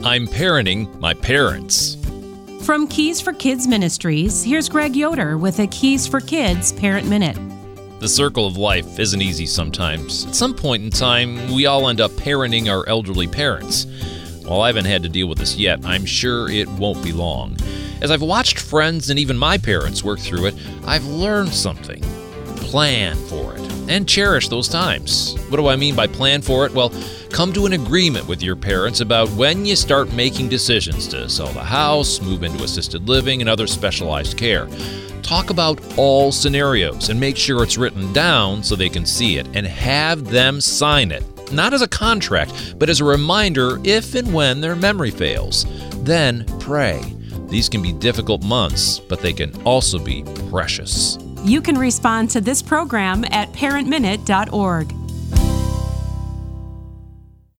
I'm parenting my parents. From Keys for Kids Ministries, here's Greg Yoder with a Keys for Kids Parent Minute. The circle of life isn't easy sometimes. At some point in time, we all end up parenting our elderly parents. While I haven't had to deal with this yet, I'm sure it won't be long. As I've watched friends and even my parents work through it, I've learned something. Plan for it and cherish those times. What do I mean by plan for it? Well, come to an agreement with your parents about when you start making decisions to sell the house, move into assisted living, and other specialized care. Talk about all scenarios and make sure it's written down so they can see it and have them sign it. Not as a contract, but as a reminder if and when their memory fails. Then pray. These can be difficult months, but they can also be precious. You can respond to this program at parentminute.org.